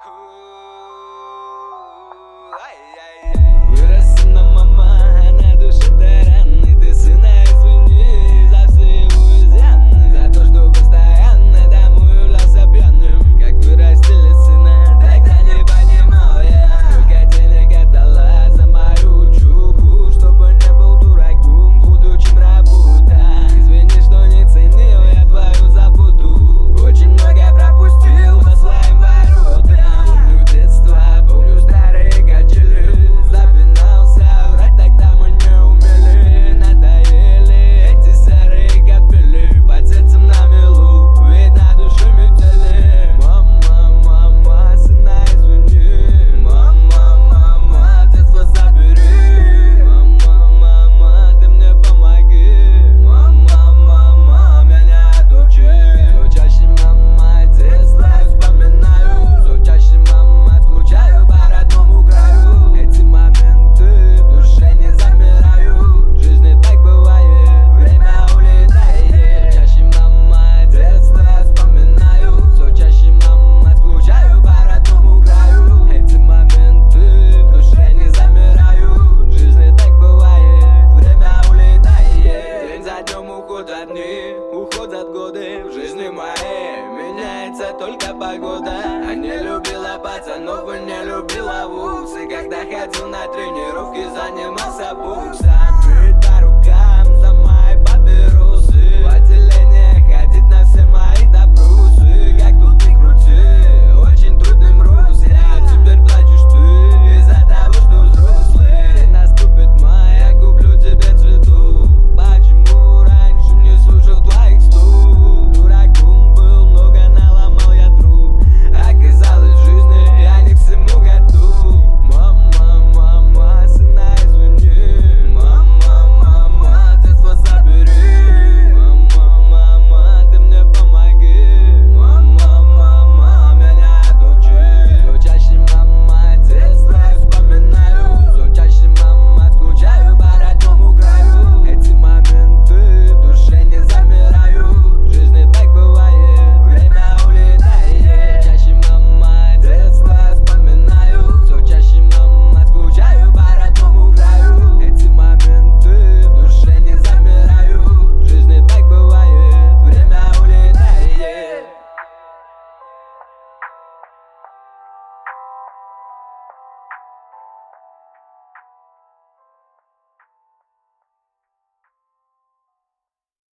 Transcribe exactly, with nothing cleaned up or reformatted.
Вырос сына, мама, а на душе таран. Ты сына извини за все его изъяны, за то, что постоянно домой являлся пьяным. Как вырастили сына, тогда не понимал я, сколько денег отдала за мою учебу, чтобы не был дураком, будучи работа. Извини, что не ценил я твою заботу, очень много пропустил по своим воротам. Помню детство, помню старые качели, запинался, врать тогда мы не умели. Надоели эти серые капели, под сердцем на милу, ведь на душе метели. Мама, мама, сына извини, мама, мама, детство забери. Мама, мама, ты мне помоги, мама, мама, меня отучи. Все чаще, мама, детство вспоминаю, все чаще, мама, скучаю по родному краю. Эти моменты в душе не замирают, в жизни так бывает, время улетает. Чаще, мама, детство вспоминаю, все чаще, мама, скучаю по родному краю. Эти моменты в душе не замирают, в жизни так бывает, время улетает. День за днем уходят дни, уходят годы, в жизни моей меняется только погода. А не любила пацанов и не любила вуз, и когда ходил на тренировки, занимался бокс.